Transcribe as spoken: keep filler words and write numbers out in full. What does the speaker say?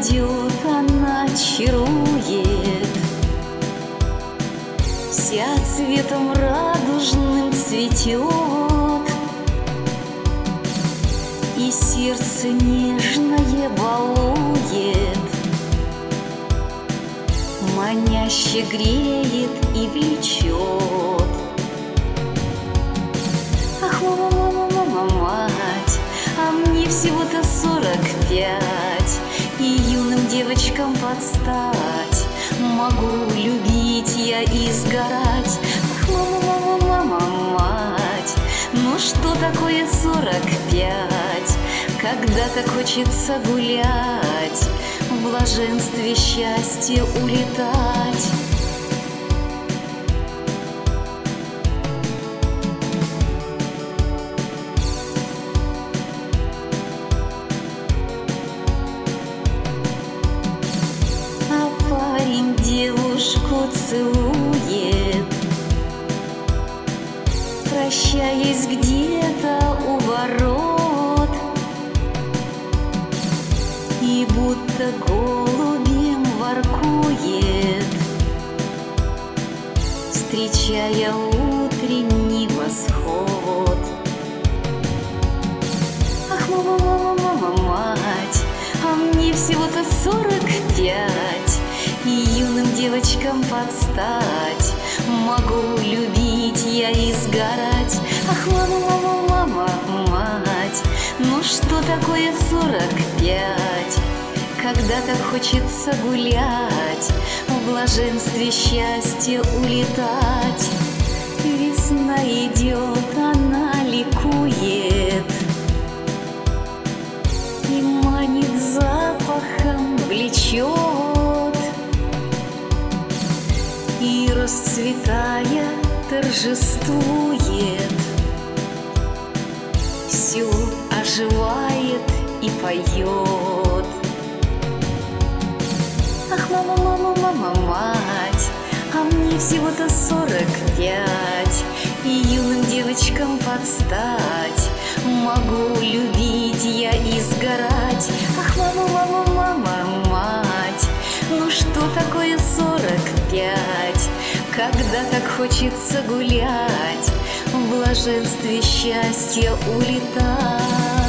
идет, она чарует, вся цветом радужным цветет, и сердце нежное балует, маняще греет и влечет. Ах, мама, мама, мама, мать, а мне всего-то сорок пять, и юным девочкам подстать. Могу любить я и сгорать. Ах, мама, мама, мама, мать, ну что такое сорок пять, когда так хочется гулять, в блаженстве счастья улетать. Парень девушку целует, прощаясь где-то у ворот, и будто голубем воркует, встречая утренний восход. Ах, мама, мама, мама, мать, а мне всего-то сорок пять, и юным девочкам подстать. Могу любить я и сгорать. Ах, мама, мама, мама, мать, ну что такое сорок пять, когда так хочется гулять, в блаженстве счастья улетать. Весна идет, она ликует, и манит запахом, влечет, и, расцветая, торжествует, все оживает и поет. Ах, мама, мама, мама, мать, а мне всего-то сорок пять, и юным девочкам подстать. Могу любить я и сгорать. Ах, мама, мама, мама, мать, ну что такое сорок пять, когда так хочется гулять, в блаженстве счастья улетать.